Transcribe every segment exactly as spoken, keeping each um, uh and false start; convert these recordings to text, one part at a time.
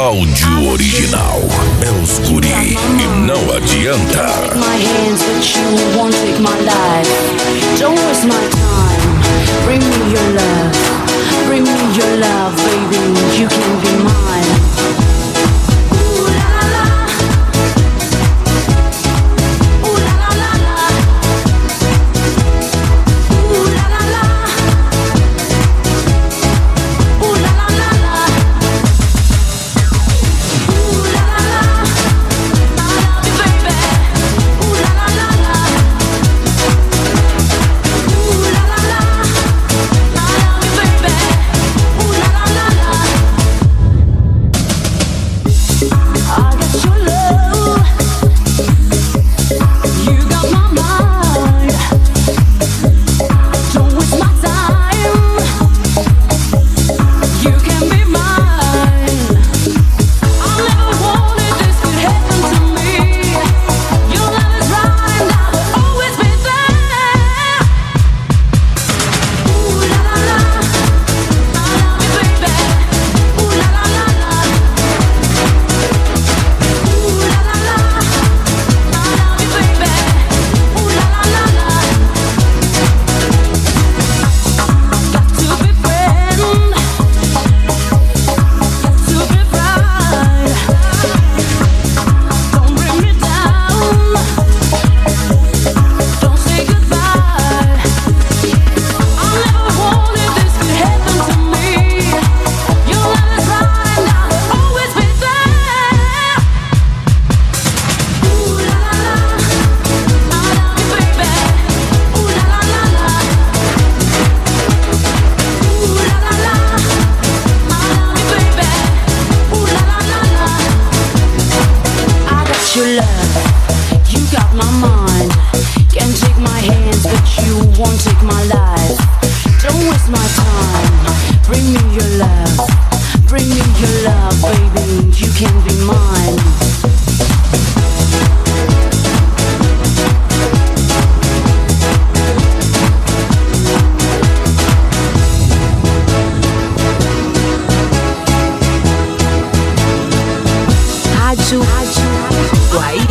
Áudio original. É os guri e não adianta. Take my hands, but you won't take my life. Don't waste my time. Bring me your love. Bring me your love, baby. You can be mine.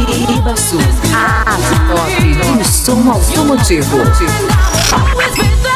Guaíba Sul, a top do som automotivo.